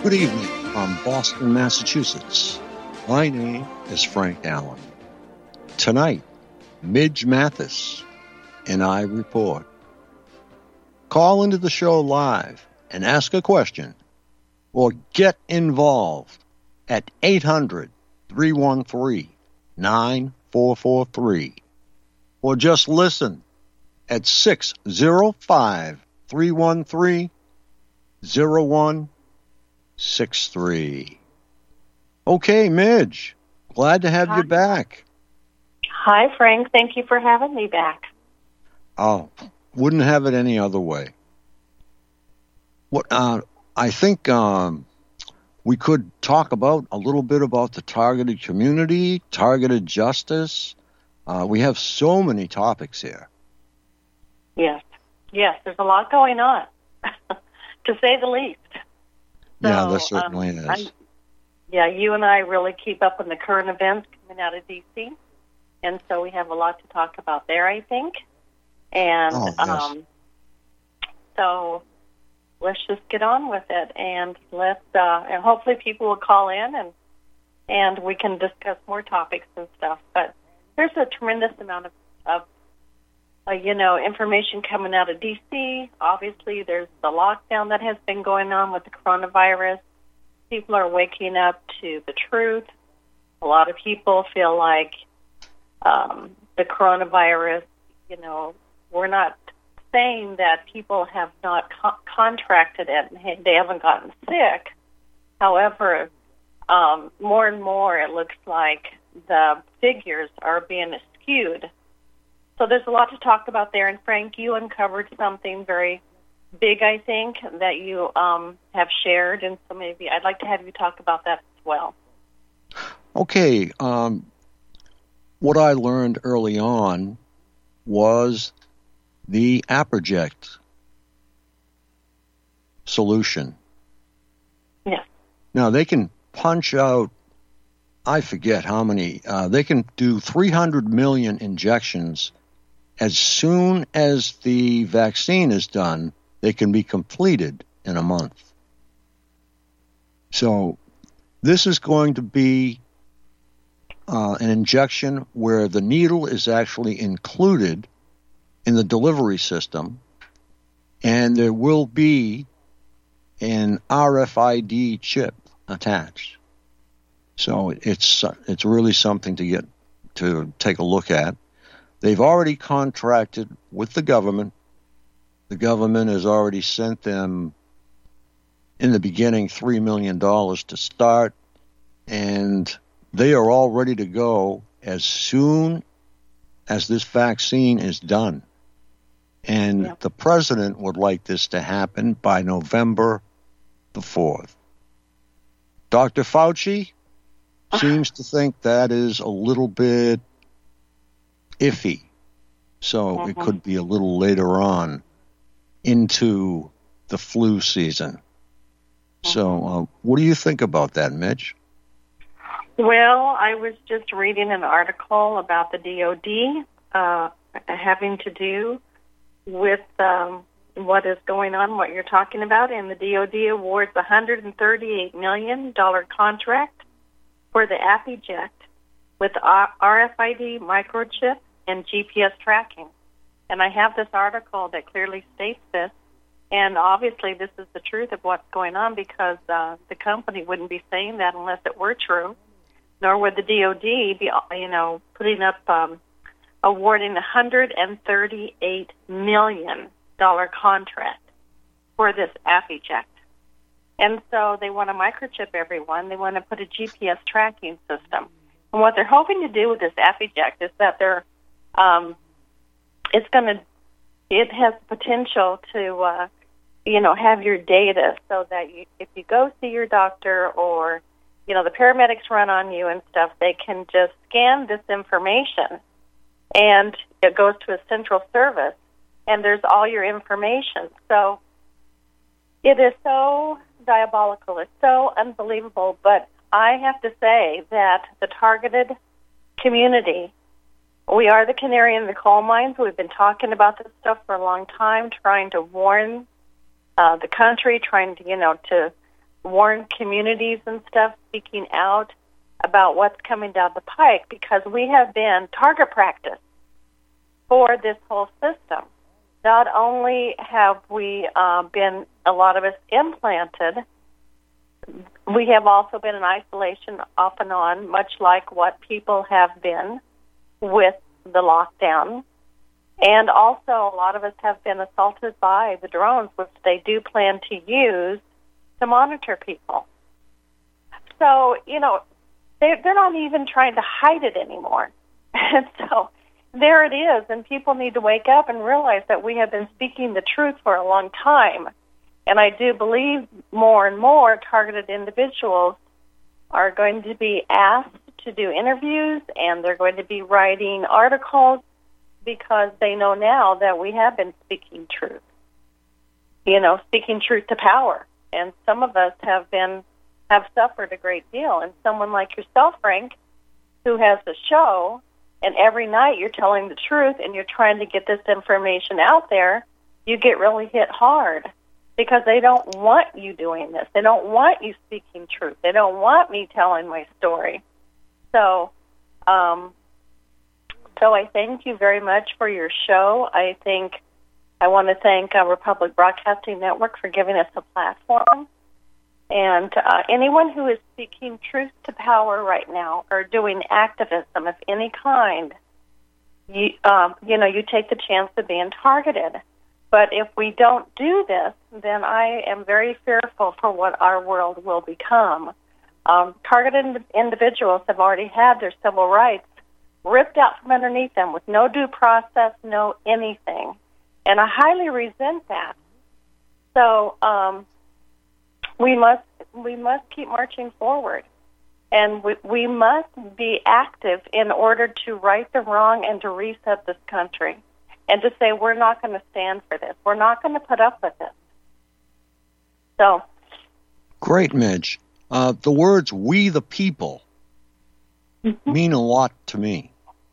Good evening from Boston, Massachusetts. My name is Frank Allen. Tonight, Midge Mathis and I report. Call into the show live and ask a question or get involved at 800-313-9443 or just listen at 605-313-0163. Okay, Midge, glad to have you back. Hi, Frank. Thank you for having me back. Oh, wouldn't have it any other way. What I think we could talk about a little bit about the targeted community, targeted justice. We have so many topics here. Yes, there's a lot going on, to say the least. So, yeah, there certainly is. You and I really keep up on the current events coming out of D.C., and so we have a lot to talk about there, I think. And yes. So let's just get on with it, and and hopefully people will call in, and we can discuss more topics and stuff. But there's a tremendous amount of information coming out of D.C. Obviously, there's the lockdown that has been going on with the coronavirus. People are waking up to the truth. A lot of people feel like the coronavirus, we're not saying that people have not contracted it and they haven't gotten sick. However, more and more it looks like the figures are being skewed. So there's a lot to talk about there. And Frank, you uncovered something very big, I think, that you have shared. And so maybe I'd like to have you talk about that as well. Okay. What I learned early on was the Aprojet solution. Yeah. Now, they can punch out, I forget how many, they can do 300 million injections. As soon as the vaccine is done, they can be completed in a month. So this is going to be an injection where the needle is actually included in the delivery system, and there will be an RFID chip attached. So it's really something to take a look at. They've already contracted with the government. The government has already sent them, in the beginning, $3 million to start, and they are all ready to go as soon as this vaccine is done. And the president would like this to happen by November the 4th. Dr. Fauci seems to think that is a little bit iffy. So it could be a little later on into the flu season. So what do you think about that, Mitch? Well, I was just reading an article about the DOD having to do with what is going on, what you're talking about, and the DOD awards a $138 million contract for the Aprojet with RFID microchip and GPS tracking. And I have this article that clearly states this, and obviously this is the truth of what's going on, because the company wouldn't be saying that unless it were true, nor would the DOD be, putting up, awarding a $138 million contract for this Aprojet. And so they want to microchip everyone. They want to put a GPS tracking system. And what they're hoping to do with this Aprojet is that it has potential to, have your data so that if you go see your doctor or, the paramedics run on you and stuff, they can just scan this information and it goes to a central service and there's all your information. So it is so diabolical. It's so unbelievable. But I have to say that the targeted community, we are the canary in the coal mines. We've been talking about this stuff for a long time, trying to warn the country, trying to, to warn communities and stuff, speaking out about what's coming down the pike, because we have been target practice for this whole system. Not only have we been, a lot of us, implanted, we have also been in isolation off and on, much like what people have been with the lockdown. And also, a lot of us have been assaulted by the drones, which they do plan to use to monitor people. So, they're not even trying to hide it anymore. And so there it is, and people need to wake up and realize that we have been speaking the truth for a long time. And I do believe more and more targeted individuals are going to be asked to do interviews, and they're going to be writing articles, because they know now that we have been speaking truth. Speaking truth to power. And some of us have suffered a great deal. And someone like yourself, Frank, who has a show, and every night you're telling the truth and you're trying to get this information out there, you get really hit hard, because they don't want you doing this. They don't want you speaking truth. They don't want me telling my story. So I thank you very much for your show. I want to thank Republic Broadcasting Network for giving us a platform. And anyone who is speaking truth to power right now, or doing activism of any kind, you take the chance of being targeted. But if we don't do this, then I am very fearful for what our world will become. Targeted individuals have already had their civil rights ripped out from underneath them with no due process, no anything. And I highly resent that. So we must keep marching forward. And we must be active in order to right the wrong and to reset this country. And to say, we're not going to stand for this. We're not going to put up with this. So. Great, Midge. The words, we the people, mean a lot to me.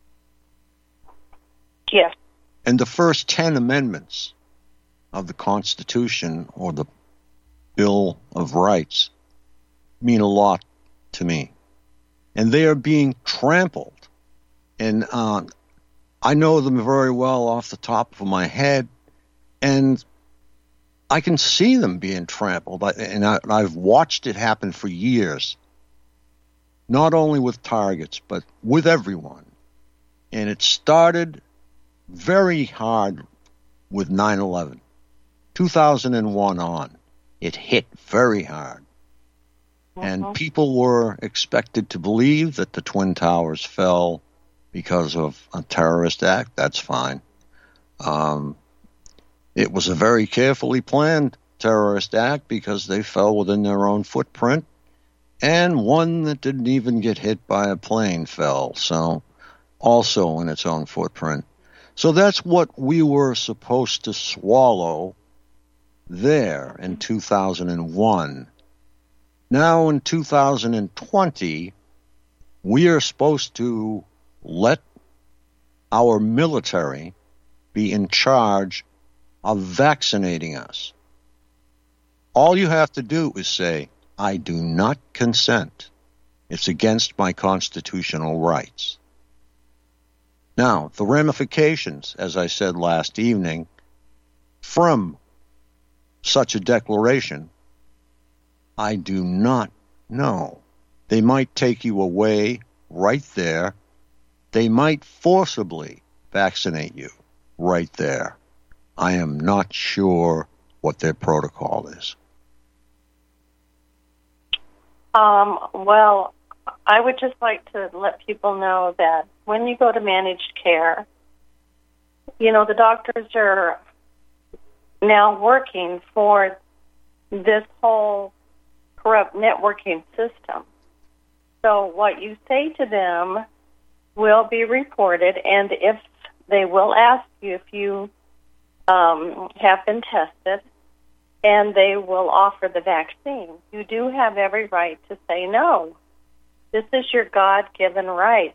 Yes. And the first 10 amendments of the Constitution, or the Bill of Rights, mean a lot to me. And they are being trampled. And I know them very well off the top of my head, and I can see them being trampled. And I've watched it happen for years, not only with targets, but with everyone. And it started very hard with 9/11. 2001 on, it hit very hard. And people were expected to believe that the Twin Towers fell because of a terrorist act. That's fine. It was a very carefully planned terrorist act, because they fell within their own footprint, and one that didn't even get hit by a plane fell, so also in its own footprint. So that's what we were supposed to swallow there in 2001. Now in 2020, we are supposed to let our military be in charge of vaccinating us. All you have to do is say, I do not consent. It's against my constitutional rights. Now, the ramifications, as I said last evening, from such a declaration, I do not know. They might take you away right there. They might forcibly vaccinate you right there. I am not sure what their protocol is. Well, I would just like to let people know that when you go to managed care, the doctors are now working for this whole corrupt networking system. So what you say to them will be reported, and if they will ask you if you have been tested, and they will offer the vaccine. You do have every right to say no. This is your God-given right,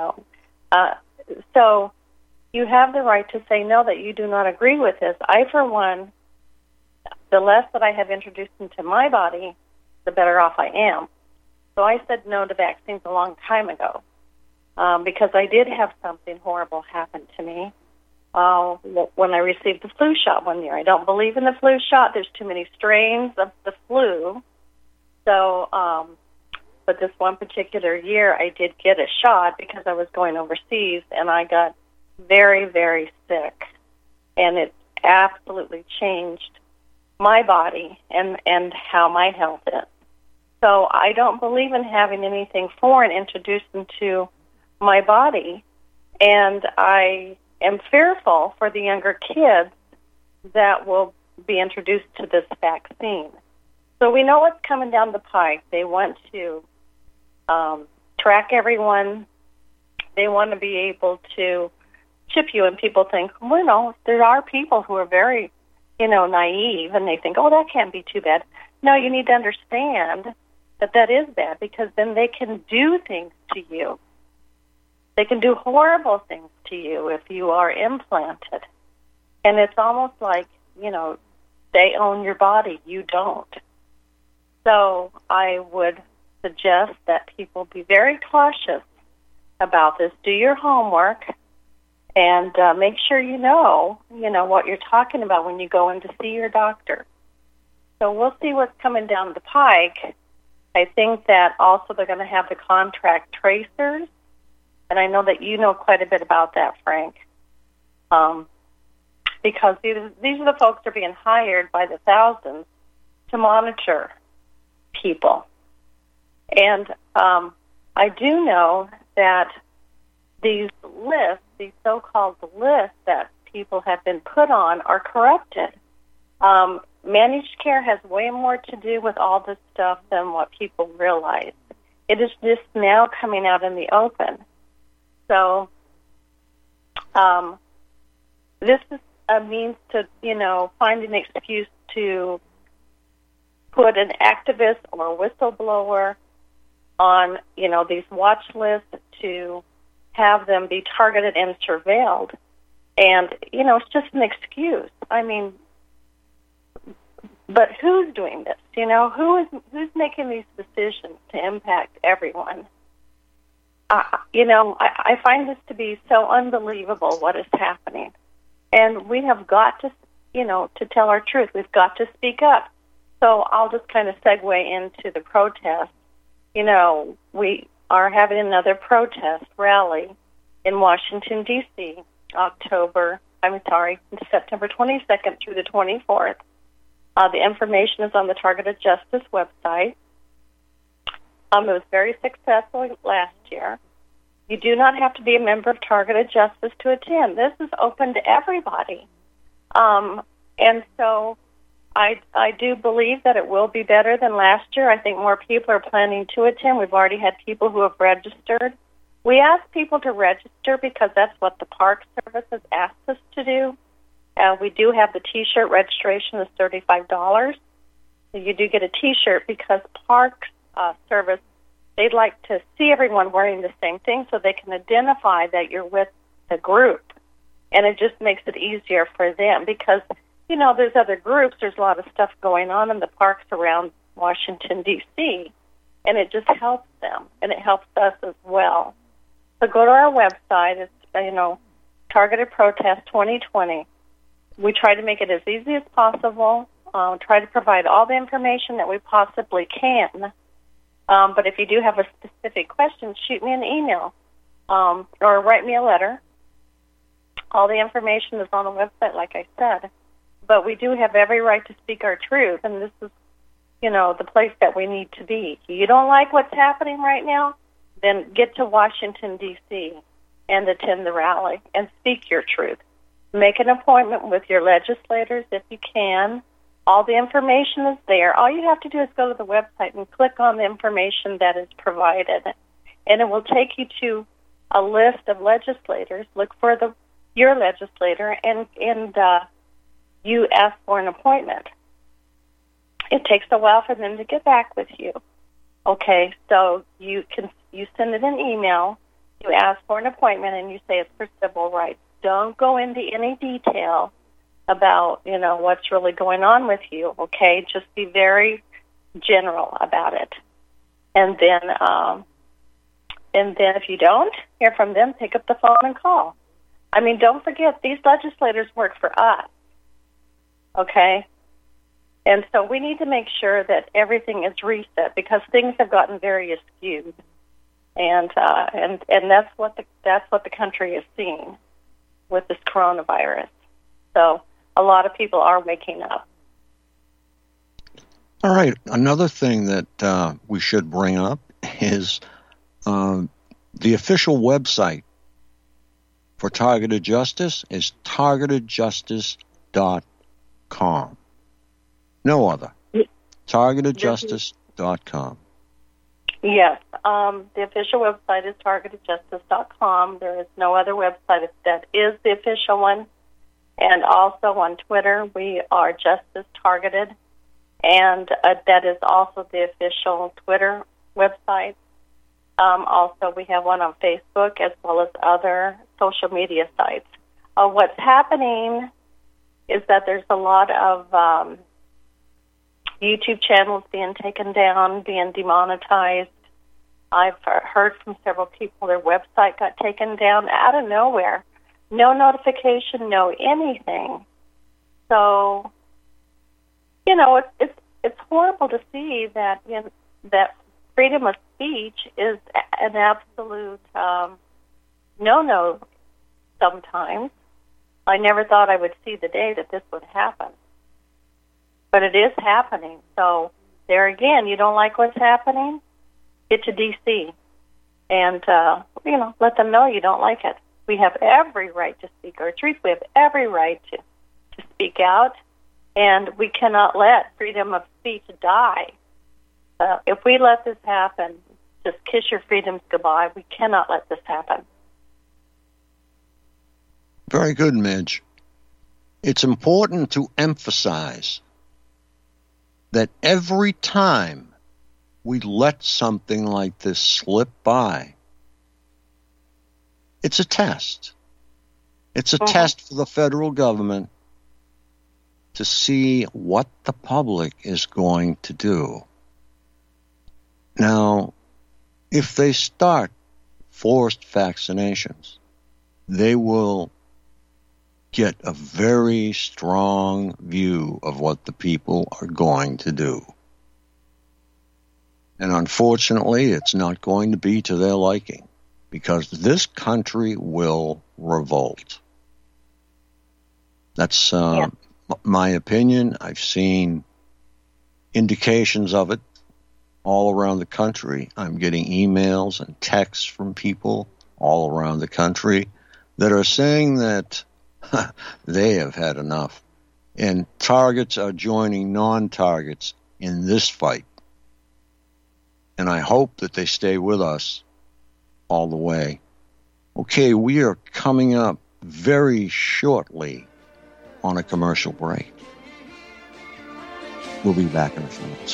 So you have the right to say no, that you do not agree with this. I, for one, the less that I have introduced into my body, the better off I am. So I said no to vaccines a long time ago because I did have something horrible happen to me when I received the flu shot one year. I don't believe in the flu shot. There's too many strains of the flu. So, but this one particular year, I did get a shot because I was going overseas, and I got very, very sick. And it absolutely changed my body and how my health is. So I don't believe in having anything foreign introduced into my body, and I am fearful for the younger kids that will be introduced to this vaccine. So we know what's coming down the pike. They want to track everyone. They want to be able to chip you, and people think, well, no, there are people who are very, naive, and they think, oh, that can't be too bad. No, you need to understand that is bad, because then they can do things to you. They can do horrible things to you if you are implanted. And it's almost like, they own your body. You don't. So I would suggest that people be very cautious about this. Do your homework and make sure you know what you're talking about when you go in to see your doctor. So we'll see what's coming down the pike. I think that also they're going to have the contract tracers, and I know that you know quite a bit about that, Frank, because these are the folks that are being hired by the thousands to monitor people. And I do know that these lists, these so-called lists that people have been put on, are corrupted. Managed care has way more to do with all this stuff than what people realize. It is just now coming out in the open. So this is a means to, find an excuse to put an activist or a whistleblower on, these watch lists, to have them be targeted and surveilled. And, it's just an excuse. I mean, but who's doing this? Who's making these decisions to impact everyone? I find this to be so unbelievable what is happening. And we have got to, to tell our truth. We've got to speak up. So I'll just kind of segue into the protest. We are having another protest rally in Washington, D.C., September 22nd through the 24th. The information is on the Targeted Justice website. It was very successful last year. You do not have to be a member of Targeted Justice to attend. This is open to everybody. And so I do believe that it will be better than last year. I think more people are planning to attend. We've already had people who have registered. We ask people to register because that's what the Park Service has asked us to do. We do have the T-shirt registration is $35. So you do get a T-shirt because Park Service, they'd like to see everyone wearing the same thing so they can identify that you're with the group. And it just makes it easier for them because, there's other groups. There's a lot of stuff going on in the parks around Washington, D.C., and it just helps them, and it helps us as well. So go to our website. It's, Targeted Protest 2020. We try to make it as easy as possible, try to provide all the information that we possibly can. But if you do have a specific question, shoot me an email or write me a letter. All the information is on the website, like I said. But we do have every right to speak our truth, and this is, the place that we need to be. If you don't like what's happening right now, then get to Washington, D.C., and attend the rally and speak your truth. Make an appointment with your legislators if you can. All the information is there. All you have to do is go to the website and click on the information that is provided, and it will take you to a list of legislators. Look for your legislator, and you ask for an appointment. It takes a while for them to get back with you. Okay, so you send it an email, you ask for an appointment, and you say it's for civil rights. Don't go into any detail about, what's really going on with you, okay? Just be very general about it. And then if you don't hear from them, pick up the phone and call. I mean, don't forget, these legislators work for us, okay? And so we need to make sure that everything is reset because things have gotten very skewed, and that's what the country is seeing with this coronavirus. So a lot of people are waking up. All right. Another thing that we should bring up is the official website for Targeted Justice is targetedjustice.com. No other. targetedjustice.com. Yes. The official website is targetedjustice.com. There is no other website that is the official one. And also on Twitter, we are Justice Targeted. And that is also the official Twitter website. Also, we have one on Facebook as well as other social media sites. What's happening is that there's a lot of YouTube channels being taken down, being demonetized. I've heard from several people their website got taken down out of nowhere. No notification, no anything. So, you know, it's horrible to see that that freedom of speech is an absolute no-no sometimes. I never thought I would see the day that this would happen. But it is happening. So there again, you don't like what's happening? Get to D.C. and, let them know you don't like it. We have every right to speak our truth. We have every right to speak out. And we cannot let freedom of speech die. If we let this happen, just kiss your freedoms goodbye. We cannot let this happen. Very good, Midge. It's important to emphasize that every time we let something like this slip by, it's a test. It's a test for the federal government to see what the public is going to do. Now, if they start forced vaccinations, they will get a very strong view of what the people are going to do. And unfortunately, it's not going to be to their liking, because this country will revolt. That's my opinion. I've seen indications of it all around the country. I'm getting emails and texts from people all around the country that are saying that they have had enough. And targets are joining non-targets in this fight. And I hope that they stay with us all the way. Okay, we are coming up very shortly on a commercial break. We'll be back in a few minutes.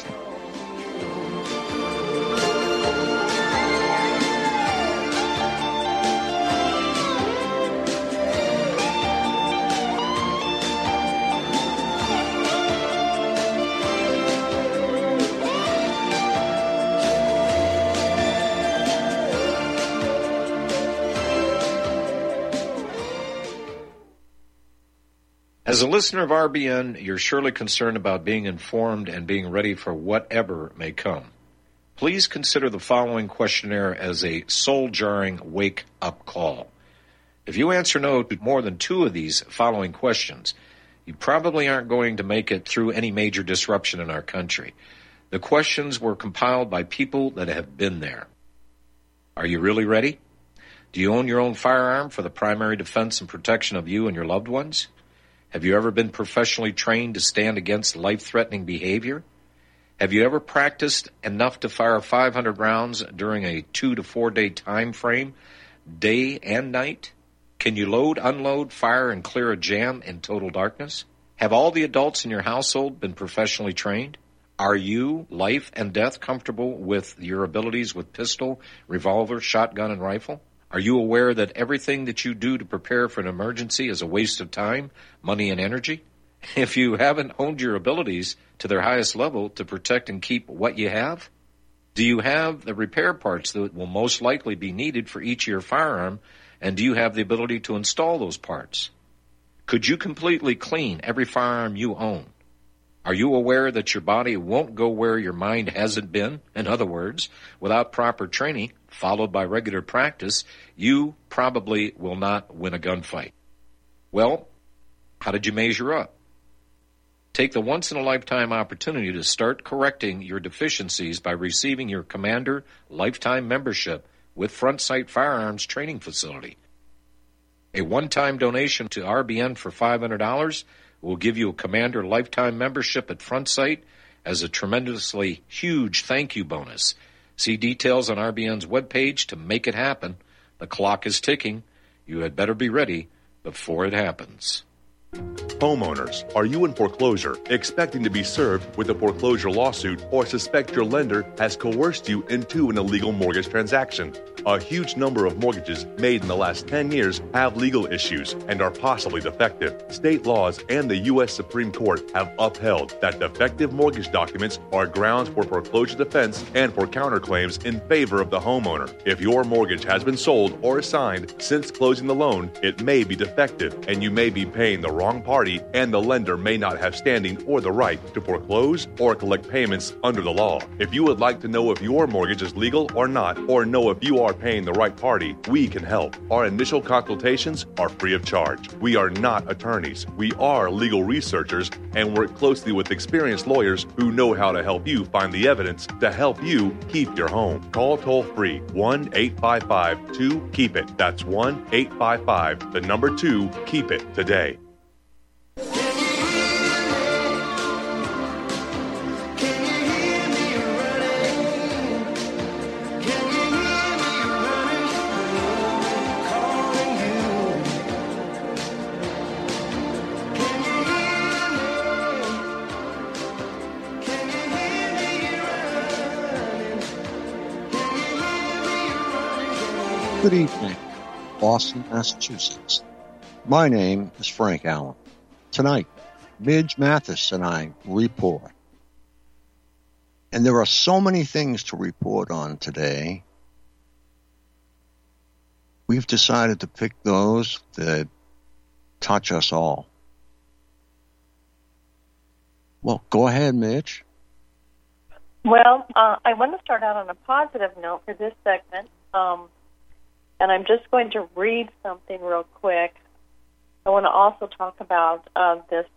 As a listener of RBN, you're surely concerned about being informed and being ready for whatever may come. Please consider the following questionnaire as a soul-jarring wake-up call. If you answer no to more than 2 of these following questions, you probably aren't going to make it through any major disruption in our country. The questions were compiled by people that have been there. Are you really ready? Do you own your own firearm for the primary defense and protection of you and your loved ones? Have you ever been professionally trained to stand against life-threatening behavior? Have you ever practiced enough to fire 500 rounds during a 2 to 4 day time frame, day and night? Can you load, unload, fire, and clear a jam in total darkness? Have all the adults in your household been professionally trained? Are you, life and death, comfortable with your abilities with pistol, revolver, shotgun, and rifle? Are you aware that everything that you do to prepare for an emergency is a waste of time, money, and energy? if you haven't honed your abilities to their highest level to protect and keep what you have? Do you have the repair parts that will most likely be needed for each of your firearm, and do you have the ability to install those parts? Could you completely clean every firearm you own? Are you aware that your body won't go where your mind hasn't been? In other words, without proper training, followed by regular practice, you probably will not win a gunfight. Well, how did you measure up? Take the once-in-a-lifetime opportunity to start correcting your deficiencies by receiving your Commander Lifetime Membership with Front Sight Firearms Training Facility. A one-time donation to RBN for $500 will give you a Commander Lifetime Membership at Front Sight as a tremendously huge thank you bonus. See details on RBN's webpage to make it happen. The clock is ticking. You had better be ready before it happens. Homeowners, are you in foreclosure, expecting to be served with a foreclosure lawsuit, or suspect your lender has coerced you into an illegal mortgage transaction? A huge number of mortgages made in the last 10 years have legal issues and are possibly defective. State laws and the U.S. Supreme Court have upheld that defective mortgage documents are grounds for foreclosure defense and for counterclaims in favor of the homeowner. If your mortgage has been sold or assigned since closing the loan, it may be defective and you may be paying the wrong party, and the lender may not have standing or the right to foreclose or collect payments under the law. If you would like to know if your mortgage is legal or not, or know if you are paying the right party, we can help. Our initial consultations are free of charge. We are not attorneys. We are legal researchers and work closely with experienced lawyers who know how to help you find the evidence to help you keep your home. Call toll-free 1-855-2-KEEP-IT. That's 1-855-2-KEEP-IT today. Good evening, Boston, Massachusetts. My name is Frank Allen. Tonight, Midge Mathis and I report. And there are so many things to report on today. We've decided to pick those that touch us all. Well, go ahead, Midge. Well, I want to start out on a positive note for this segment. And I'm just going to read something real quick. I want to also talk about this,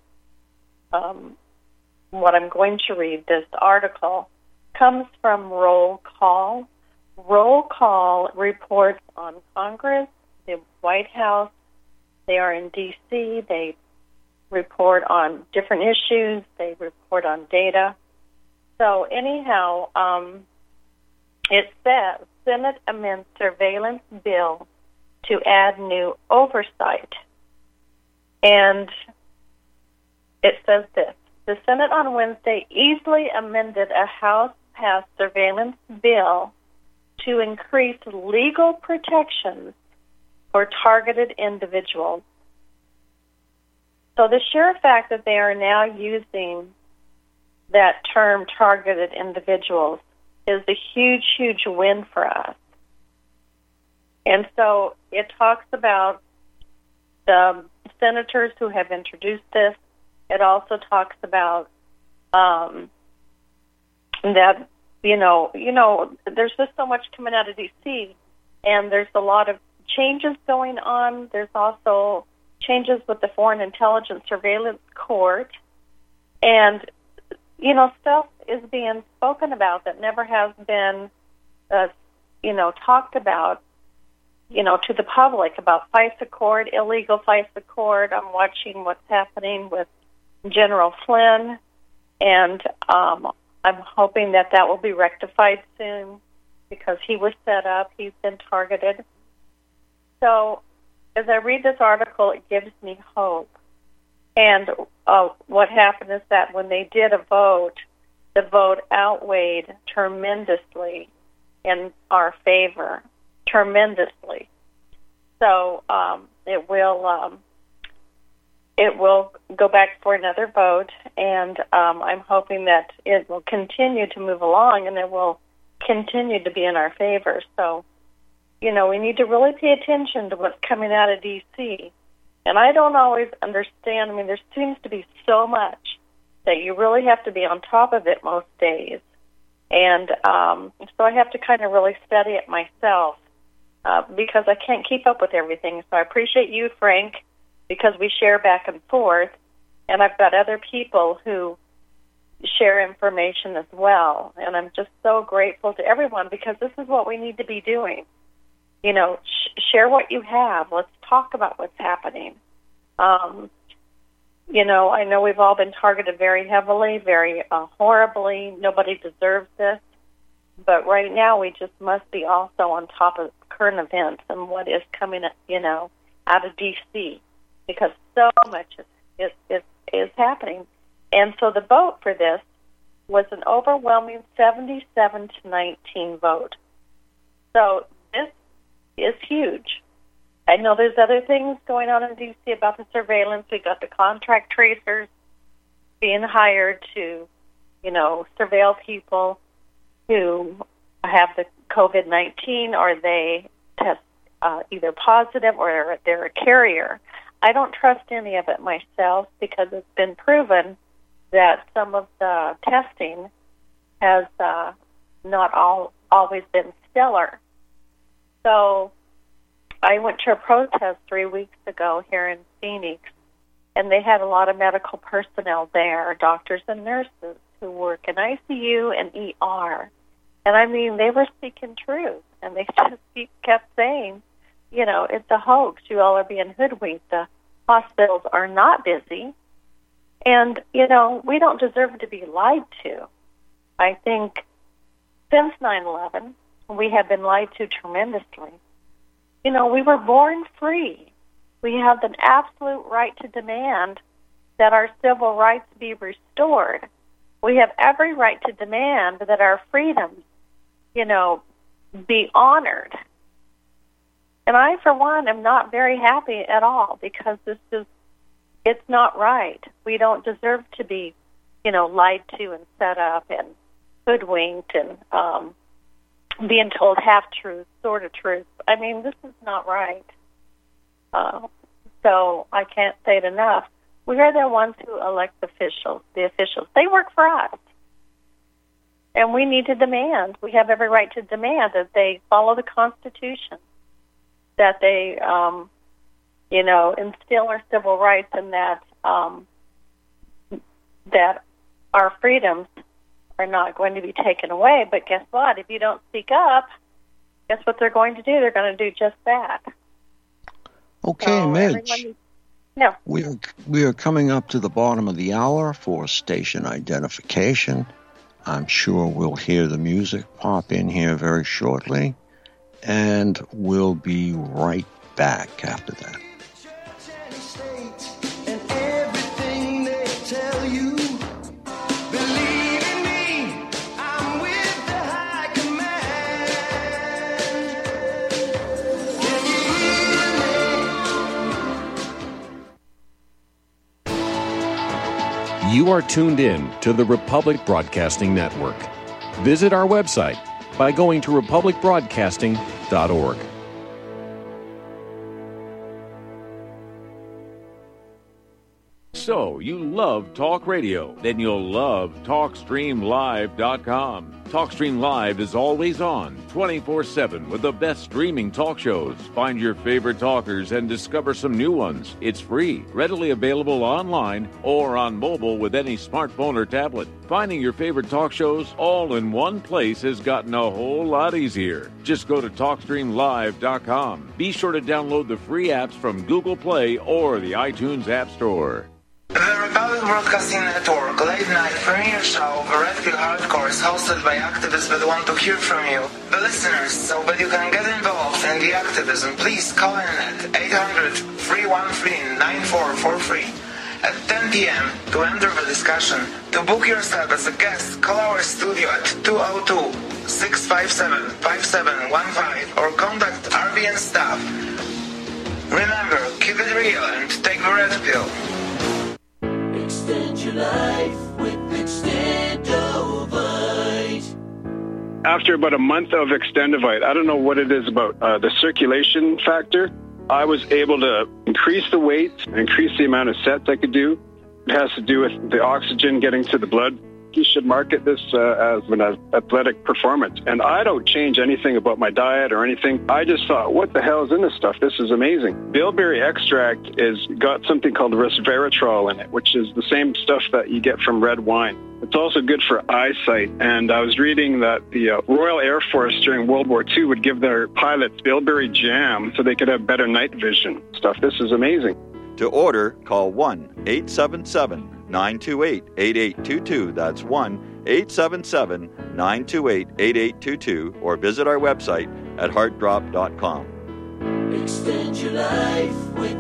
what I'm going to read. This article comes from Roll Call. Roll Call reports on Congress, the White House. They are in D.C. They report on different issues. They report on data. So anyhow, it says, Senate amends surveillance bill to add new oversight. And it says this: the Senate on Wednesday easily amended a House-passed surveillance bill to increase legal protections for targeted individuals. So the sheer fact that they are now using that term, targeted individuals, is a huge, huge win for us. And so it talks about the senators who have introduced this. It also talks about that, you know, there's just so much coming out of D.C., and there's a lot of changes going on. There's also changes with the Foreign Intelligence Surveillance Court. And stuff is being spoken about that never has been, talked about, to the public, about FISA court, illegal FISA court. I'm watching what's happening with General Flynn, and I'm hoping that will be rectified soon because he was set up. He's been targeted. So as I read this article, it gives me hope. And what happened is that when they did a vote, the vote outweighed tremendously in our favor, tremendously. So it will it will go back for another vote, and I'm hoping that it will continue to move along and it will continue to be in our favor. So, you know, we need to really pay attention to what's coming out of D.C. And I don't always understand. I mean, there seems to be so much that you really have to be on top of it most days. And so I have to kind of really study it myself because I can't keep up with everything. So I appreciate you, Frank, because we share back and forth. And I've got other people who share information as well. And I'm just so grateful to everyone because this is what we need to be doing. You know, share what you have. Let's talk about what's happening. You know, I know we've all been targeted very heavily, very horribly. Nobody deserves this. But right now we just must be also on top of current events and what is coming, you know, out of D.C. because so much is happening. And so the vote for this was an overwhelming 77-19 vote. So this is huge. I know there's other things going on in D.C. about the surveillance. We got the contract tracers being hired to, you know, surveil people who have the COVID-19 or they test either positive or they're a carrier. I don't trust any of it myself because it's been proven that some of the testing has not always been stellar. So I went to a protest 3 weeks ago here in Phoenix, and they had a lot of medical personnel there, doctors and nurses who work in ICU and ER. And I mean, they were speaking truth, and they just kept saying, you know, it's a hoax. You all are being hoodwinked. The hospitals are not busy. And, you know, we don't deserve to be lied to. I think since 9/11, we have been lied to tremendously. You know, we were born free. We have an absolute right to demand that our civil rights be restored. We have every right to demand that our freedoms, you know, be honored. And I, for one, am not very happy at all because it's not right. We don't deserve to be, you know, lied to and set up and hoodwinked and being told half-truths, sort of truths. I mean, this is not right. So I can't say it enough. We are the ones who elect the officials. They work for us. And we need to demand. We have every right to demand that they follow the Constitution, that they, you know, instill our civil rights and that that our freedoms are not going to be taken away. But guess what? If you don't speak up, guess what they're going to do? They're going to do just that. Okay, so Midge. No. We are coming up to the bottom of the hour for station identification. I'm sure we'll hear the music pop in here very shortly, and we'll be right back after that. You are tuned in to the Republic Broadcasting Network. Visit our website by going to republicbroadcasting.org. So, you love talk radio? Then you'll love TalkStreamLive.com. TalkStream Live is always on, 24/7, with the best streaming talk shows. Find your favorite talkers and discover some new ones. It's free, readily available online or on mobile with any smartphone or tablet. Finding your favorite talk shows all in one place has gotten a whole lot easier. Just go to TalkStreamLive.com. Be sure to download the free apps from Google Play or the iTunes App Store. The Republic Broadcasting Network late night premiere show of Red Pill Hardcore is hosted by activists that want to hear from you, the listeners. So that you can get involved in the activism, please call in at 800-313-9443 at 10 p.m. to enter the discussion. To book yourself as a guest, call our studio at 202-657-5715 or contact RBN staff. Remember, keep it real and take the Red Pill. Extend your life with Extendovite. After about a month of Extendovite, I don't know what it is about the circulation factor, I was able to increase the weight, increase the amount of sets I could do. It has to do with the oxygen getting to the blood. You should market this as an athletic performance. And I don't change anything about my diet or anything. I just thought, what the hell is in this stuff? This is amazing. Bilberry extract is got something called resveratrol in it, which is the same stuff that you get from red wine. It's also good for eyesight. And I was reading that the Royal Air Force during World War II would give their pilots bilberry jam so they could have better night vision stuff. This is amazing. To order, call 1-877-928-8822. That's 1-877-928-8822. Or visit our website at heartdrop.com. Extend your life with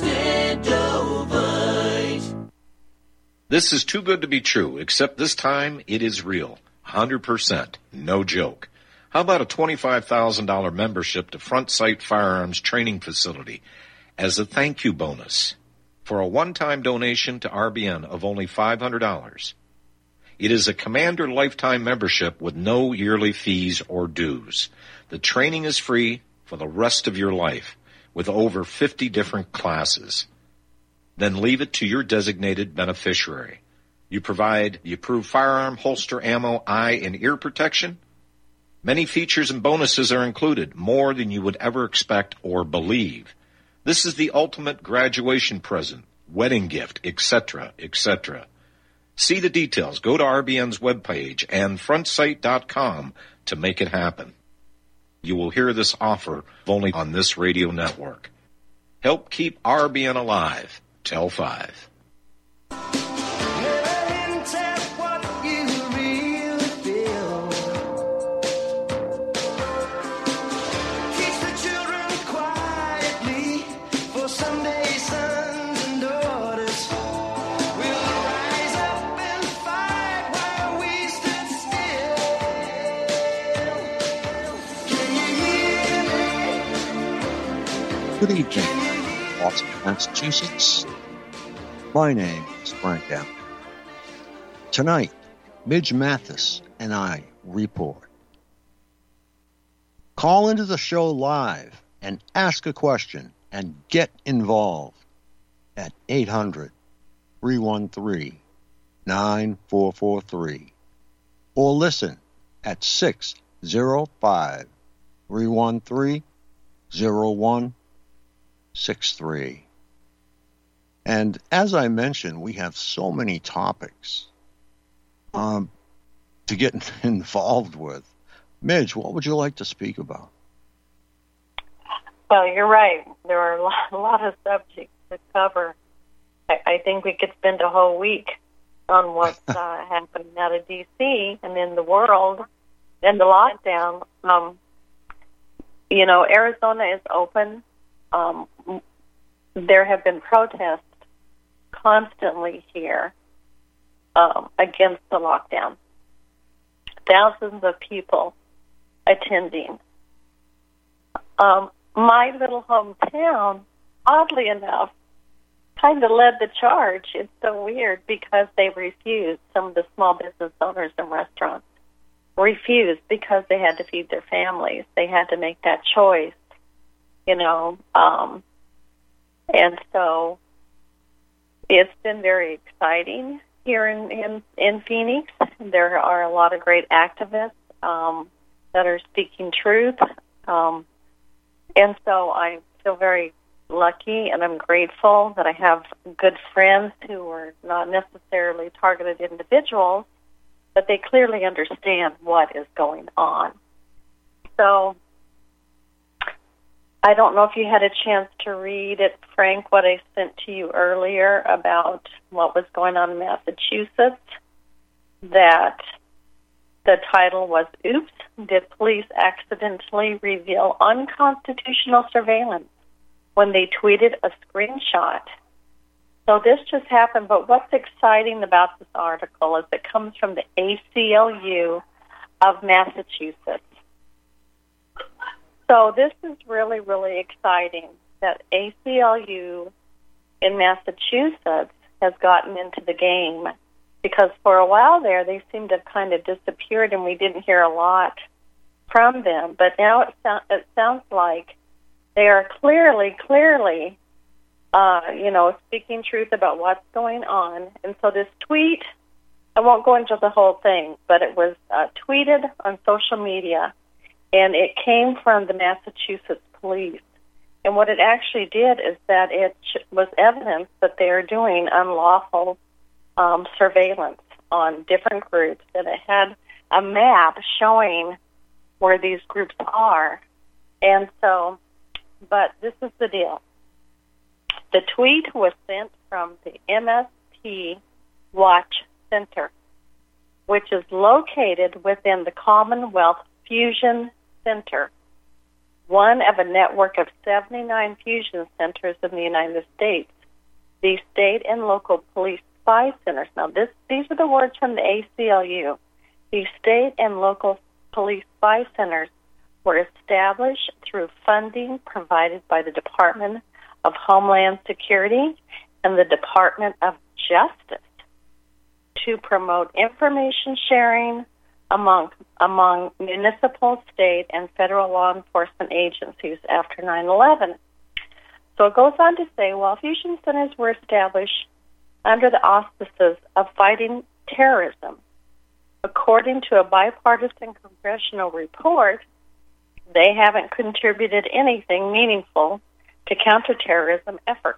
Extendovite. This is too good to be true, except this time it is real. 100%. No joke. How about a $25,000 membership to Front Sight Firearms Training Facility as a thank you bonus for a one-time donation to RBN of only $500. It is a Commander lifetime membership with no yearly fees or dues. The training is free for the rest of your life with over 50 different classes. Then leave it to your designated beneficiary. You provide the approved firearm, holster, ammo, eye, and ear protection. Many features and bonuses are included, more than you would ever expect or believe. This is the ultimate graduation present, wedding gift, etc., etc. See the details. Go to RBN's webpage and frontsight.com to make it happen. You will hear this offer only on this radio network. Help keep RBN alive. Tell 5. Good evening, Boston, Massachusetts. My name is Frank Allen. Tonight, Midge Mathis and I report. Call into the show live and ask a question and get involved at 800-313-9443 or listen at 605-313-0163. And as I mentioned, we have so many topics to get involved with. Midge, what would you like to speak about? Well, you're right. There are a lot of subjects to cover. I think we could spend a whole week on what's happening out of D.C. and in the world and the lockdown. Arizona is open. There have been protests constantly here against the lockdown. Thousands of people attending. My little hometown, oddly enough, kind of led the charge. It's so weird because they refused. Some of the small business owners and restaurants refused because they had to feed their families. They had to make that choice, and so it's been very exciting here in Phoenix. There are a lot of great activists that are speaking truth. And so I feel very lucky and I'm grateful that I have good friends who are not necessarily targeted individuals, but they clearly understand what is going on. So I don't know if you had a chance to read it, Frank, what I sent to you earlier about what was going on in Massachusetts, that the title was, Oops, Did Police Accidentally Reveal Unconstitutional Surveillance when they tweeted a screenshot? So this just happened, but what's exciting about this article is it comes from the ACLU of Massachusetts. So this is really, really exciting that ACLU in Massachusetts has gotten into the game, because for a while there they seemed to have kind of disappeared and we didn't hear a lot from them. But now it sounds like they are clearly, speaking truth about what's going on. And so this tweet, I won't go into the whole thing, but it was tweeted on social media, and it came from the Massachusetts police. And what it actually did is that it was evidence that they are doing unlawful surveillance on different groups, and it had a map showing where these groups are. And so, but this is the deal. The tweet was sent from the MSP Watch Center, which is located within the Commonwealth Fusion Center, one of a network of 79 fusion centers in the United States. The state and local police spy centers. Now, these are the words from the ACLU. The state and local police spy centers were established through funding provided by the Department of Homeland Security and the Department of Justice to promote information sharing among municipal, state, and federal law enforcement agencies after 9/11. So it goes on to say, while fusion centers were established under the auspices of fighting terrorism, according to a bipartisan congressional report, they haven't contributed anything meaningful to counterterrorism efforts.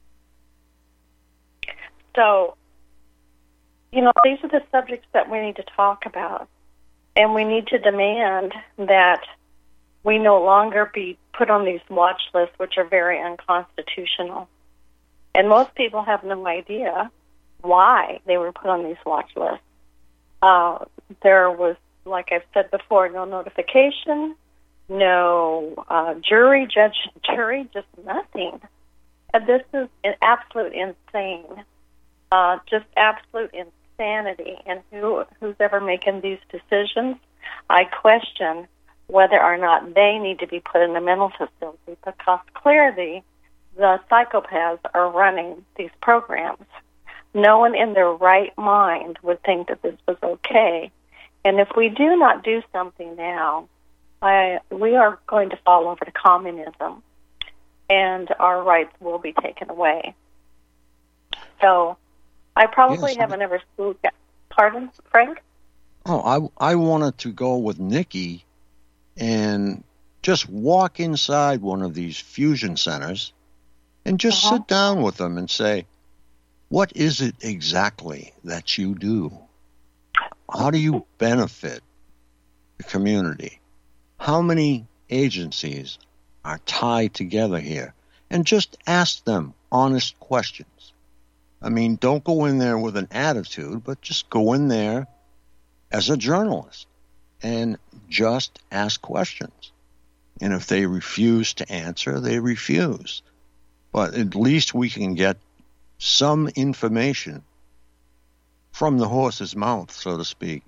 So, these are the subjects that we need to talk about. And we need to demand that we no longer be put on these watch lists, which are very unconstitutional. And most people have no idea why they were put on these watch lists. There was, like I've said before, no notification, no jury, just nothing. And this is an absolute insane, just absolute insanity. And who's ever making these decisions, I question whether or not they need to be put in a mental facility, because clearly the psychopaths are running these programs. No one in their right mind would think that this was okay. And if we do not do something now, we are going to fall over to communism, and our rights will be taken away. So I probably haven't ever spoken. Pardon, Frank? Oh, I wanted to go with Nikki and just walk inside one of these fusion centers and just sit down with them and say, what is it exactly that you do? How do you benefit the community? How many agencies are tied together here? And just ask them honest questions. I mean, don't go in there with an attitude, but just go in there as a journalist and just ask questions. And if they refuse to answer, they refuse. But at least we can get some information from the horse's mouth, so to speak,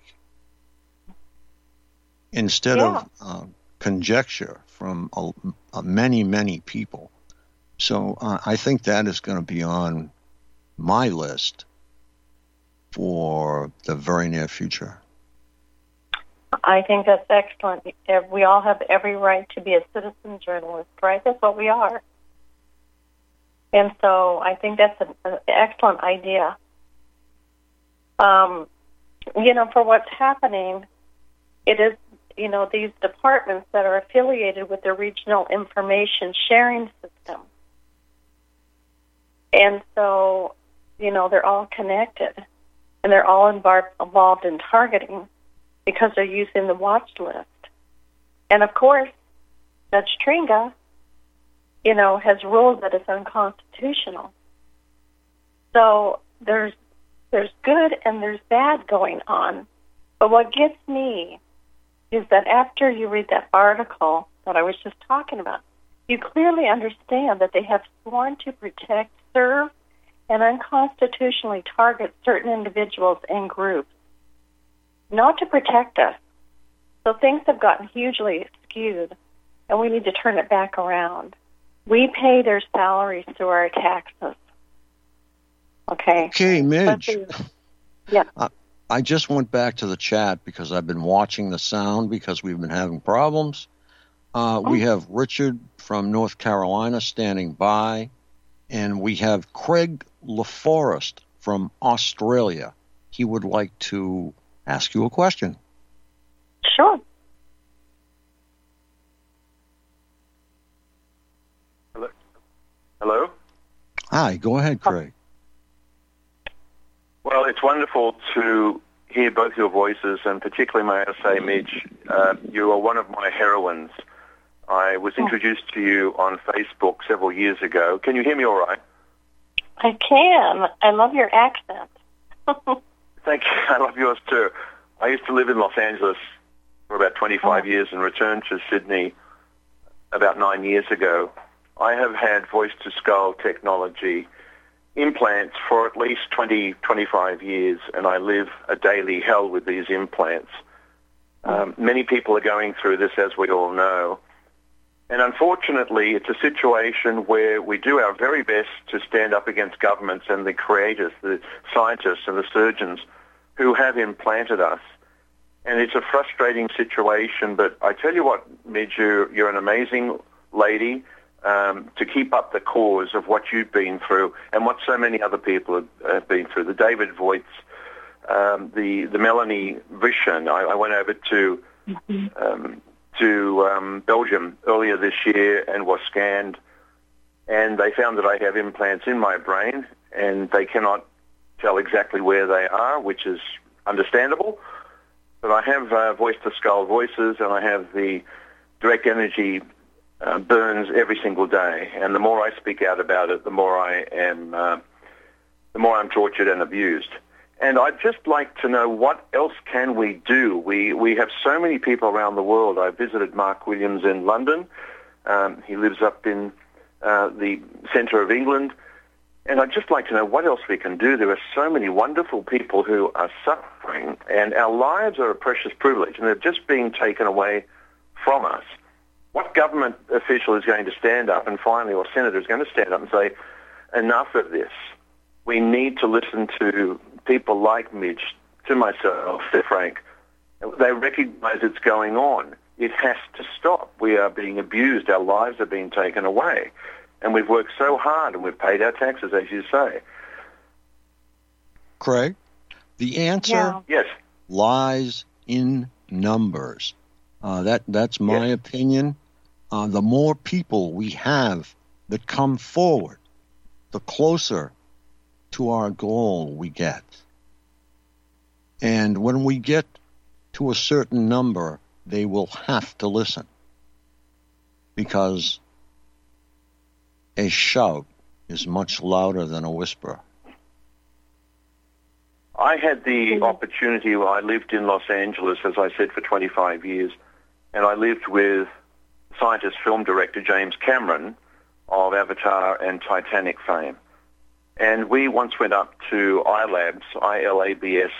instead of conjecture from many, many people. So I think that is going to be on my list for the very near future. I think that's excellent. We all have every right to be a citizen journalist, right? That's what we are. And so I think that's an excellent idea. For what's happening, it is, these departments that are affiliated with the regional information sharing system. And so, they're all connected, and they're all involved in targeting because they're using the watch list. And, of course, Judge Tringa, has ruled that it's unconstitutional. So there's good and there's bad going on. But what gets me is that after you read that article that I was just talking about, you clearly understand that they have sworn to protect, serve, and unconstitutionally target certain individuals and groups, not to protect us. So things have gotten hugely skewed, and we need to turn it back around. We pay their salaries through our taxes. Okay. Okay, Midge. Yeah. I just went back to the chat because I've been watching the sound because we've been having problems. We have Richard from North Carolina standing by, and we have Craig LaForest from Australia. He would like to ask you a question. Sure. Hello? Hi, go ahead, Craig. Well, it's wonderful to hear both your voices, and particularly, may I say, Midge, you are one of my heroines. I was introduced to you on Facebook several years ago. Can you hear me all right? I can. I love your accent. Thank you. I love yours, too. I used to live in Los Angeles for about 25 years and returned to Sydney about 9 years ago. I have had voice-to-skull technology implants for at least 20, 25 years, and I live a daily hell with these implants. Many people are going through this, as we all know. And unfortunately, it's a situation where we do our very best to stand up against governments and the creators, the scientists and the surgeons who have implanted us. And it's a frustrating situation, but I tell you what, Midge, you're an amazing lady. To keep up the cause of what you've been through and what so many other people have been through. The David Voits, the Melanie Vishen. I went over to Belgium earlier this year and was scanned, and they found that I have implants in my brain, and they cannot tell exactly where they are, which is understandable. But I have voice-to-skull voices, and I have the direct energy burns every single day, and the more I speak out about it, the more I'm tortured and abused. And I'd just like to know, what else can we do? We have so many people around the world. I visited Mark Williams in London. He lives up in the centre of England. And I'd just like to know what else we can do. There are so many wonderful people who are suffering, and our lives are a precious privilege, and they're just being taken away from us. What government official is going to stand up and finally, or senator is going to stand up and say, enough of this. We need to listen to people like Midge, to myself, to Frank. They recognize it's going on. It has to stop. We are being abused. Our lives are being taken away. And we've worked so hard and we've paid our taxes, as you say. Craig, the answer yes. lies in numbers. That's my opinion. The more people we have that come forward, the closer to our goal we get. And when we get to a certain number, they will have to listen. Because a shout is much louder than a whisper. I had the opportunity, I lived in Los Angeles, as I said, for 25 years, and I lived with scientist film director James Cameron of Avatar and Titanic fame. And we once went up to iLabs, ILABS,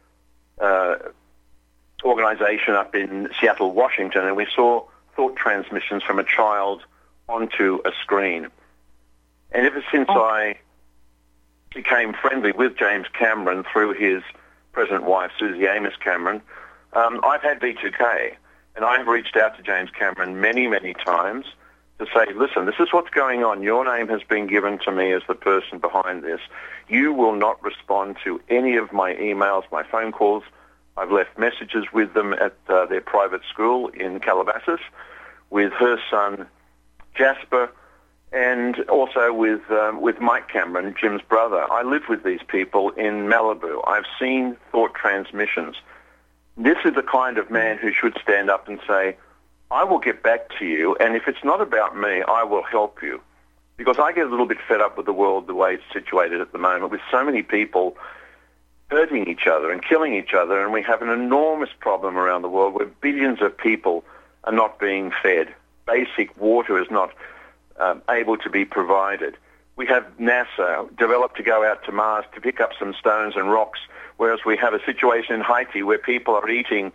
organization up in Seattle, Washington, and we saw thought transmissions from a child onto a screen. And ever since I became friendly with James Cameron through his present wife, Susie Amos Cameron, I've had V2K. And I've reached out to James Cameron many, many times to say, listen, this is what's going on. Your name has been given to me as the person behind this. You will not respond to any of my emails, my phone calls. I've left messages with them at their private school in Calabasas, with her son, Jasper, and also with Mike Cameron, Jim's brother. I live with these people in Malibu. I've seen thought transmissions. This is the kind of man who should stand up and say, I will get back to you, and if it's not about me, I will help you. Because I get a little bit fed up with the world the way it's situated at the moment, with so many people hurting each other and killing each other, and we have an enormous problem around the world where billions of people are not being fed. Basic water is not able to be provided. We have NASA developed to go out to Mars to pick up some stones and rocks, whereas we have a situation in Haiti where people are eating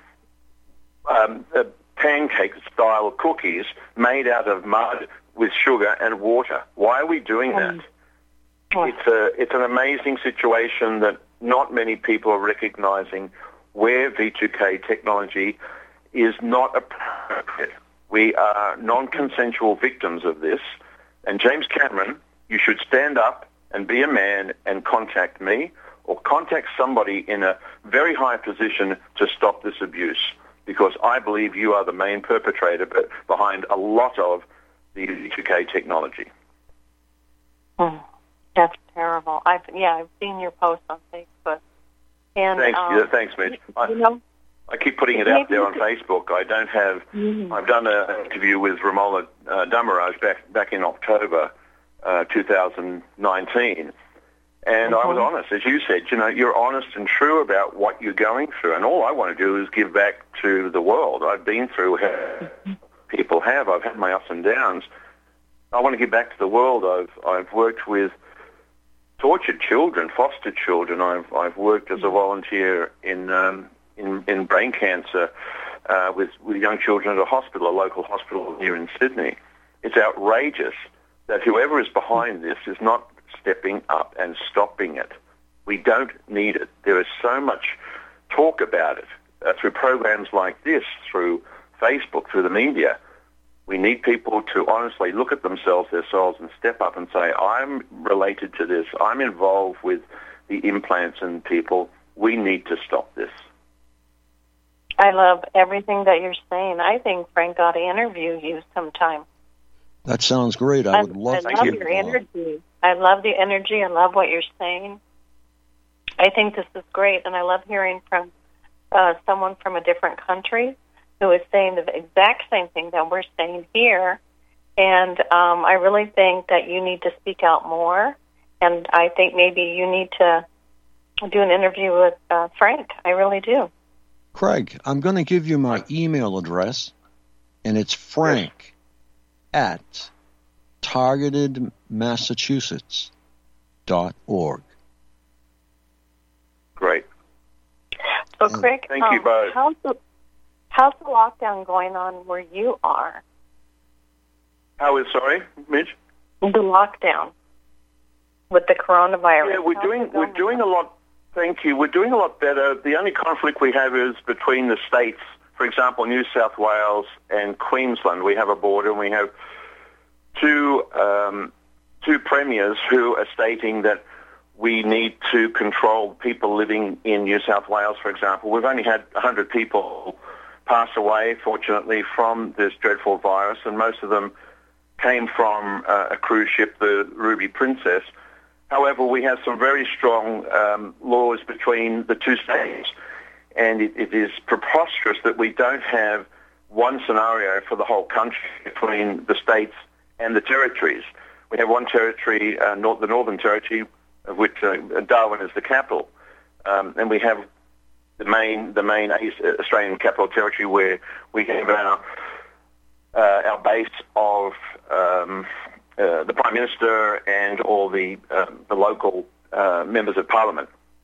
pancake-style cookies made out of mud with sugar and water. Why are we doing that? It's an amazing situation that not many people are recognizing where V2K technology is not appropriate. We are non-consensual victims of this. And James Cameron, you should stand up and be a man and contact me or contact somebody in a very high position to stop this abuse, because I believe you are the main perpetrator behind a lot of the V2K technology. That's terrible. I've seen your post on Facebook. And thanks, Mitch. I keep putting it out there on Facebook. I don't have. I've done an interview with Ramola Damaraj back in October 2019, and I was honest, as you said. You're honest and true about what you're going through, and all I want to do is give back to the world. I've been through people have. I've had my ups and downs. I want to give back to the world. I've worked with tortured children, foster children. I've worked as a volunteer in brain cancer with young children at a local hospital here in Sydney. It's outrageous that whoever is behind this is not stepping up and stopping it. We don't need it. There is so much talk about it through programs like this, through Facebook, through the media. We need people to honestly look at themselves, and step up and say, I'm related to this. I'm involved with the implants in people. We need to stop this. I love everything that you're saying. I think Frank ought to interview you sometime. That sounds great. I would love to. I love your energy. I love the energy. I love what you're saying. I think this is great, and I love hearing from someone from a different country who is saying the exact same thing that we're saying here. And I really think that you need to speak out more, and I think maybe you need to do an interview with Frank. I really do. Craig, I'm going to give you my email address, and it's frank at targetedmassachusetts.org. Great. So, Craig, thank you both. How's the lockdown going on where you are? Sorry, Mitch? The lockdown with the coronavirus. Yeah, we're doing a lot. Thank you. We're doing a lot better. The only conflict we have is between the states. For example, New South Wales and Queensland. We have a border, and we have two premiers who are stating that we need to control people living in New South Wales, for example. We've only had 100 people pass away, fortunately, from this dreadful virus, and most of them came from a cruise ship, the Ruby Princess. However, we have some very strong laws between the two states, and it is preposterous that we don't have one scenario for the whole country between the states and the territories. We have one territory, the Northern Territory, of which Darwin is the capital, and we have the main Australian Capital Territory, where we have our base of the Prime Minister and all the local members of Parliament.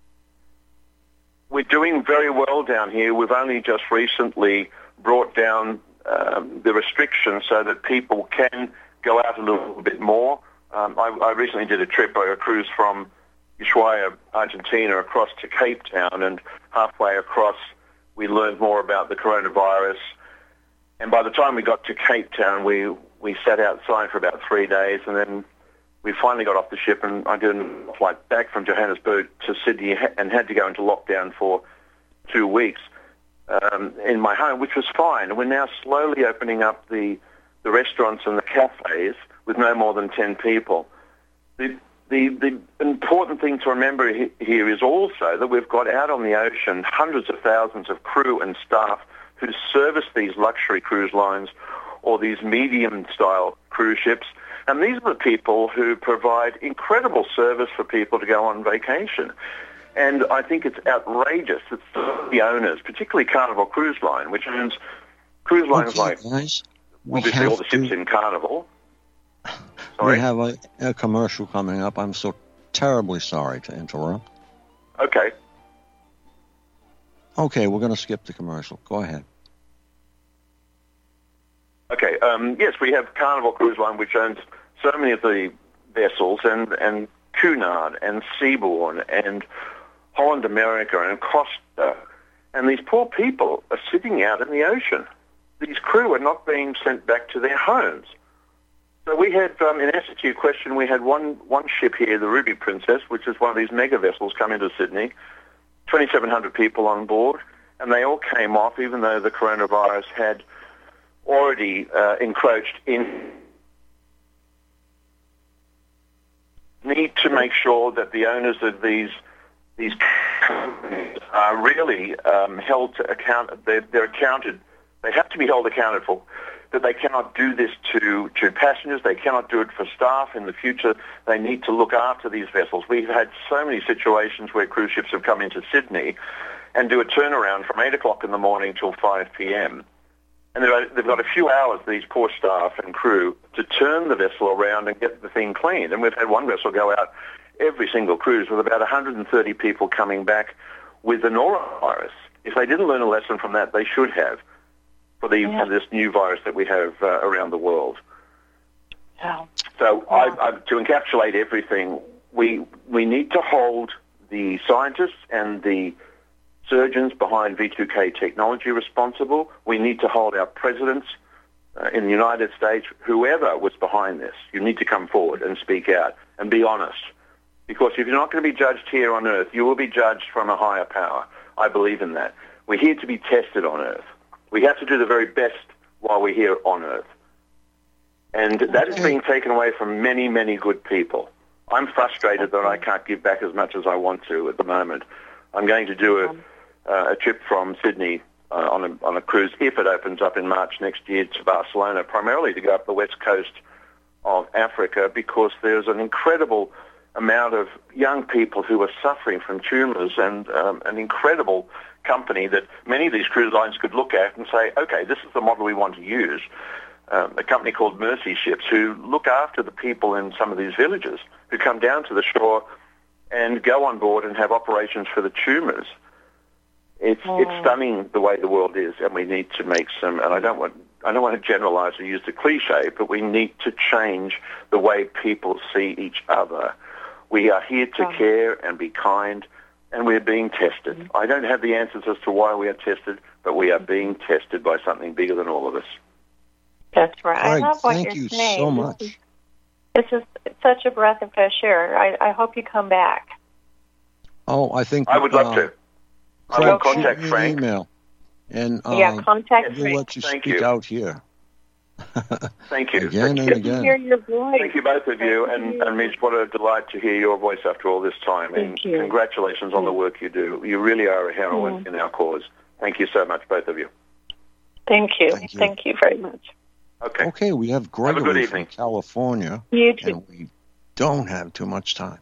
We're doing very well down here. We've only just recently brought down the restrictions so that people can go out a little bit more. I recently did a cruise from Ushuaia, Argentina, across to Cape Town, and halfway across we learned more about the coronavirus. And by the time we got to Cape Town, we sat outside for about 3 days, and then we finally got off the ship, and I did a flight back from Johannesburg to Sydney and had to go into lockdown for 2 weeks in my home, which was fine. And we're now slowly opening up the restaurants and the cafes with no more than 10 people. The important thing to remember here is also that we've got out on the ocean hundreds of thousands of crew and staff who service these luxury cruise lines or these medium-style cruise ships. And these are the people who provide incredible service for people to go on vacation. And I think it's outrageous that the owners, particularly Carnival Cruise Line, which owns cruise lines like obviously all the ships in Carnival. Sorry? We have a commercial coming up. I'm so terribly sorry to interrupt. Okay. Okay, we're going to skip the commercial. Go ahead. Okay. Yes, we have Carnival Cruise Line, which owns so many of the vessels, and Cunard and Seabourn and Holland America and Costa. And these poor people are sitting out in the ocean. These crew are not being sent back to their homes. So we had, in answer to your question, we had one ship here, the Ruby Princess, which is one of these mega vessels, come into Sydney, 2,700 people on board, and they all came off, even though the coronavirus had already encroached in. Need to make sure that the owners of these companies are really held to account. They're accounted. They have to be held accountable. That they cannot do this to passengers. They cannot do it for staff in the future. They need to look after these vessels. We've had so many situations where cruise ships have come into Sydney and do a turnaround from 8 o'clock in the morning till 5 p.m. And they've got a few hours, these poor staff and crew, to turn the vessel around and get the thing cleaned. And we've had one vessel go out every single cruise with about 130 people coming back with the norovirus. If they didn't learn a lesson from that, they should have. For this new virus that we have around the world. Yeah. So to encapsulate everything, we need to hold the scientists and the surgeons behind V2K technology responsible. We need to hold our presidents in the United States, whoever was behind this. You need to come forward and speak out and be honest. Because if you're not going to be judged here on Earth, you will be judged from a higher power. I believe in that. We're here to be tested on Earth. We have to do the very best while we're here on Earth. And that is being taken away from many, many good people. I'm frustrated that I can't give back as much as I want to at the moment. I'm going to do a trip from Sydney on a cruise, if it opens up in March next year, to Barcelona, primarily to go up the west coast of Africa, because there's an incredible amount of young people who are suffering from tumours, and an incredible company that many of these cruise lines could look at and say, okay, this is the model we want to use. A company called Mercy Ships, who look after the people in some of these villages, who come down to the shore and go on board and have operations for the tumours. It's stunning the way the world is, and we need to make some, and I don't want to generalise or use the cliche, but we need to change the way people see each other. We are here to care and be kind, and we're being tested. I don't have the answers as to why we are tested, but we are being tested by something bigger than all of us. That's right. All right, I love what thank you're you saying. so much. This is such a breath of fresh air. I hope you come back. Oh, I think I would love to. I will contact Frank. Email, and contact we'll Frank. let you speak out here. Thank you. Again and again. Hear your voice. Thank you, both of you. And Mitch, what a delight to hear your voice after all this time. And congratulations on the work you do. You really are a heroine in our cause. Thank you so much, both of you. Thank you. Thank you very much. Okay. We have Gregory from California. You too. And we don't have too much time.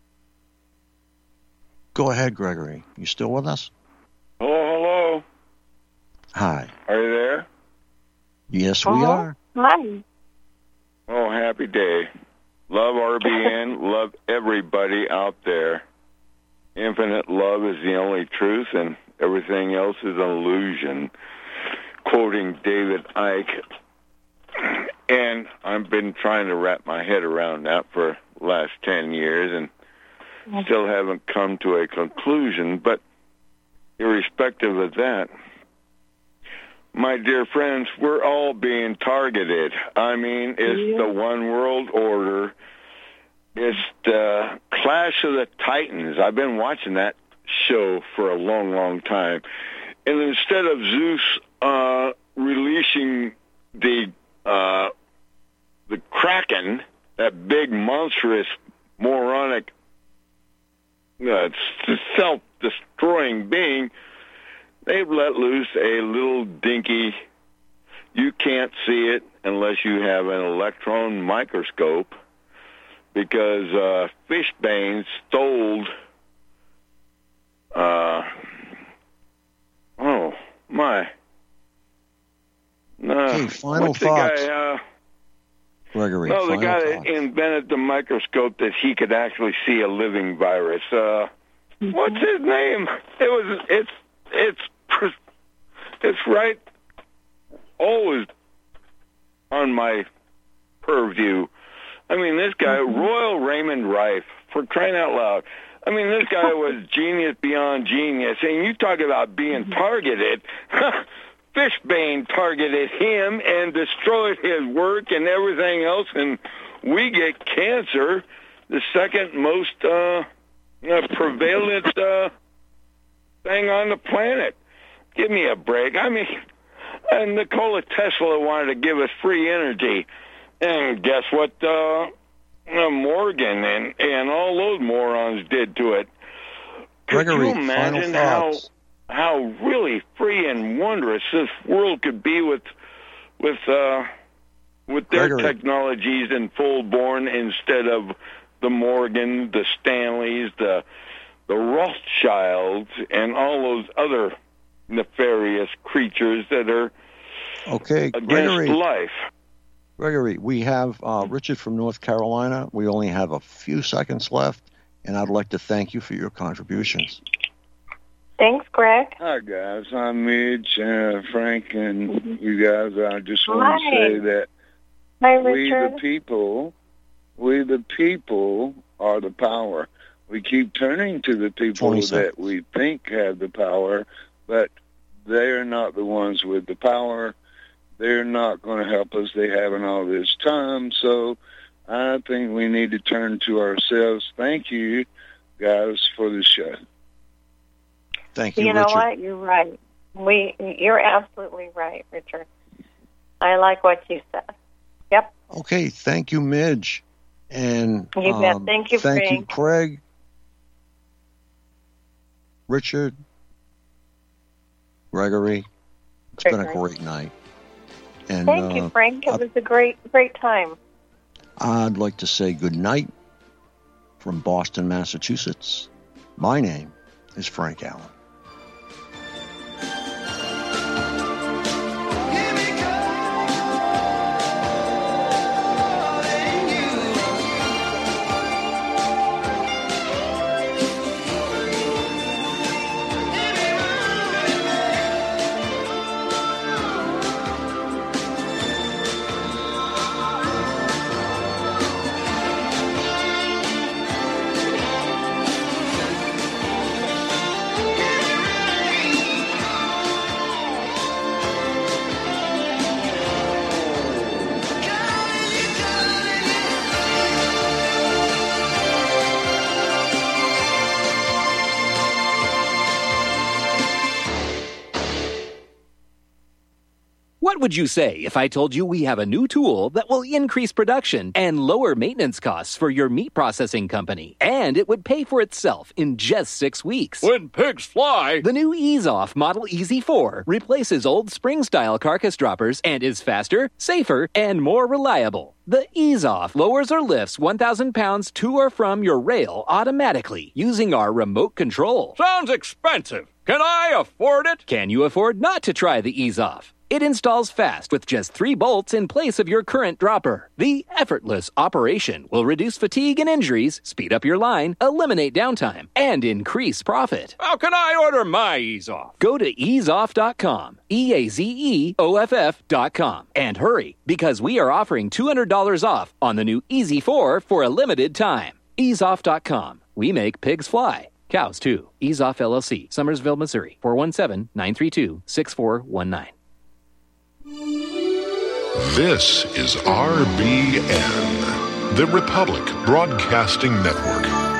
Go ahead, Gregory. You still with us? Hello. Hi. Are you there? Yes, we are. Hi. Oh, happy day. Love RBN. Love everybody out there. Infinite love is the only truth, and everything else is an illusion. Quoting David Icke. And I've been trying to wrap my head around that for the last 10 years, and still haven't come to a conclusion. But irrespective of that, my dear friends, we're all being targeted. I mean, it's the one world order. It's the Clash of the Titans. I've been watching that show for a long, long time. And instead of Zeus releasing the Kraken, that big, monstrous, moronic, self-destroying being, they've let loose a little dinky, you can't see it unless you have an electron microscope, because Fishbane stole, final thoughts. Gregory, no, the guy thoughts. that invented the microscope that he could actually see a living virus. What's his name? It's right always on my purview. I mean, this guy, Royal Raymond Rife, for crying out loud. I mean, this guy was genius beyond genius. And you talk about being targeted. Fishbane targeted him and destroyed his work and everything else, and we get cancer, the second most prevalent thing on the planet. Give me a break. I mean, Nikola Tesla wanted to give us free energy, and guess what Morgan and all those morons did to it. Could Gregory, you imagine how really free and wondrous this world could be with their Gregory. technologies in full born instead of the Morgan, the Stanleys, the Rothschilds, and all those other nefarious creatures that are against life. Gregory, we have Richard from North Carolina. We only have a few seconds left, and I'd like to thank you for your contributions. Thanks, Greg. Hi, guys. I'm Midge, Frank, and you guys. I just want to say that we the people are the power. We keep turning to the people that we think have the power, but they're not the ones with the power. They're not going to help us. They haven't all this time, so I think we need to turn to ourselves. Thank you, guys, for the show. Thank you, You know Richard. what? You're right. You're absolutely right, Richard. I like what you said. Yep. Okay, thank you, Midge. And You bet. Thank you, thank you, Frank. Craig, Richard, Gregory. It's been a great night. And Thank you, Frank. It was a great time. I'd like to say good night from Boston, Massachusetts. My name is Frank Allen. What would you say if I told you we have a new tool that will increase production and lower maintenance costs for your meat processing company? And it would pay for itself in just 6 weeks. When pigs fly! The new EaseOff Model EZ4 replaces old spring-style carcass droppers and is faster, safer, and more reliable. The EaseOff lowers or lifts 1,000 pounds to or from your rail automatically using our remote control. Sounds expensive. Can I afford it? Can you afford not to try the EaseOff? It installs fast with just 3 bolts in place of your current dropper. The effortless operation will reduce fatigue and injuries, speed up your line, eliminate downtime, and increase profit. How can I order my EaseOff? Go to easeoff.com, EAZEOFF.com, and hurry, because we are offering $200 off on the new EZ4 for a limited time. Easeoff.com. We make pigs fly. Cows, too. EaseOff LLC, Summersville, Missouri, 417-932-6419. This is RBN, the Republic Broadcasting Network.